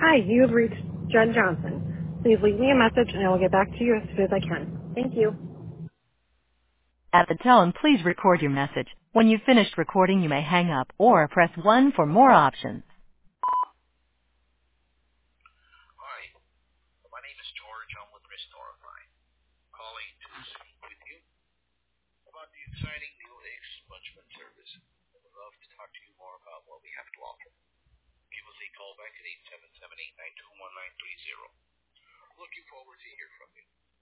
Hi, you have reached Judd Johnson. Please leave me a message and I will get back to you as soon as I can. Thank you. At the tone, please record your message. When you've finished recording, you may hang up or press 1 for more options. Hi, my name is George. I'm with Restore Line. Calling to speak with you about the exciting new expungement service. I would love to talk to you more about what we have to offer. Give us a call back at 877-892-1930. Looking forward to hear from you.